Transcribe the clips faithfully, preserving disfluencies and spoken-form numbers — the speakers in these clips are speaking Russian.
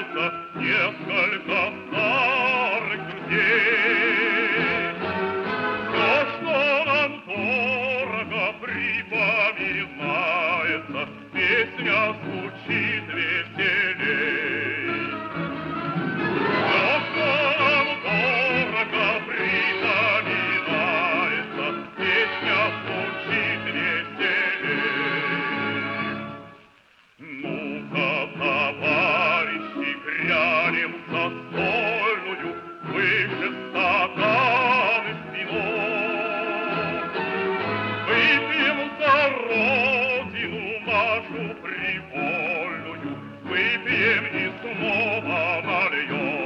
собираются несколько старых друзей. Все, что нам дорого, припоминается, песня звучит веселей. Все, что нам дорого, припоминается, песня звучит веселей. Ну-ка, товарищи, грянем за стольную, выше стаканы спиной. Выпьем за родину нашу привольную, выпьем и снова нальем.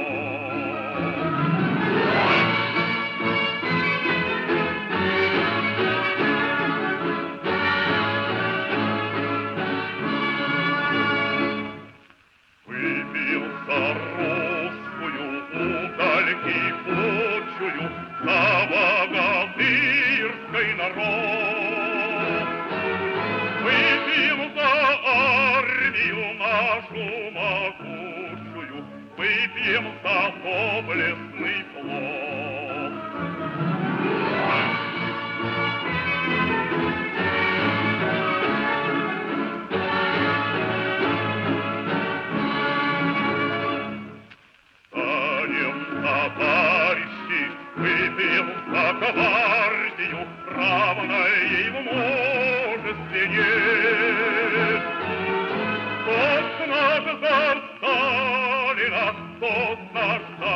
Выпьем за русскую удаль кипучую, за богатырской народ. Выпьем за армию нашу могучую, выпьем за доблестный флот. Станем, товарищи, выпьем за гвардию, равной ей в мужестве нет. Тот наш за Сталина, тот наш за